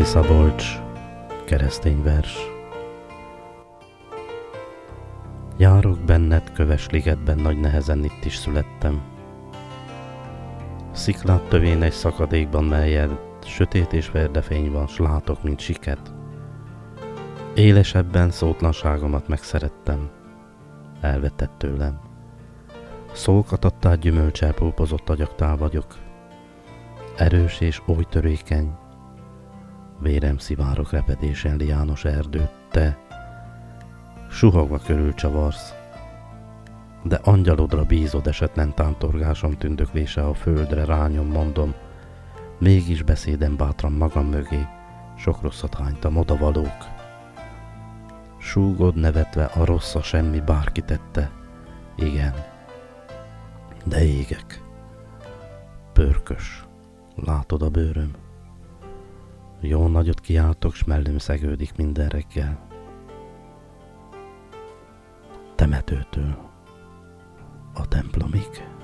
Szabolcs, keresztény vers. Járok benned, köves ligetben, nagy nehezen itt is születtem. Sziklát tövén egy szakadékban, melyen sötét és verdefény van, s látok, mint siket. Élesebben szótlanságomat megszerettem, elvetett tőlem. Szókat adtál, gyümölcsel púpozott agyaktál vagyok. Erős és oly törékeny, vérem szivárok repedésen liános erdőt, te suhogva körülcsavarsz, de angyalodra bízod, esetlen tántorgásom tündöklése a földre rányom, mondom, mégis beszédem bátran magam mögé, sok rosszat hánytam, odavalók. Súgod nevetve, a rossz a semmi, bárki tette, igen, de égek, pörkös, látod a bőröm. Jó nagyot kiáltok, s mellőm szegődik minden reggel. Temetőtől a templomig.